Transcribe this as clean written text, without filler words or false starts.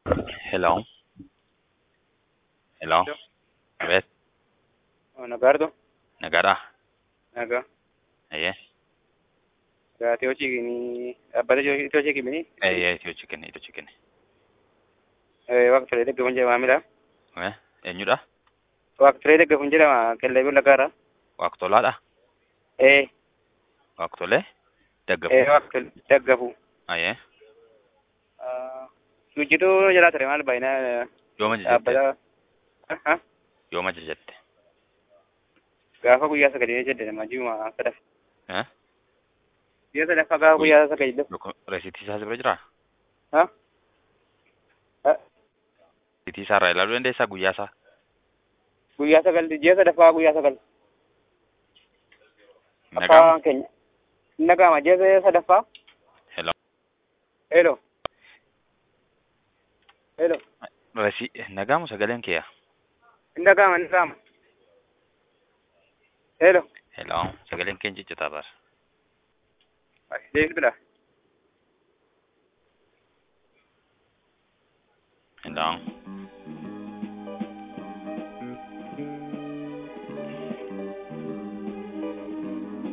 Hello, hello. Yo, A ver, Nagardo, nagara. naga, Aye. ga Teo Chigini, Abada Teo Chigini, Ito chicken, ito chicken. Wak Trade Gapunja Mamila, Eenyudha? Wak Trade Gapunja, Kelebu Lagara, Waaqtolaadha? eh, Waaqtolee? Daggafuu? Wak Dagabu. Aye. Sujitu jala terima baina Yooma jajjatte? Abada, Yooma jajjatte? Gafa Guya Sakadi Jed, Majuma, Sadaf, Eh? Yes, Faga Guyy Guya Sakadi, Resiitii isaa bira jiraa? huh? Resiitii isaa irraa ilaaluu dandeessaa guyyaa isaa? Guya Sakal, Yes, Dafa Guya Sakal, Nagaamu? Apa Kenya, Nagama, Yes, Sadafa, Hello. hello, hello, Nagaamu sagaleen kee? Nagama, hello, Hello. Sagaleen kee jijjitaa bara. David Blah. Hello.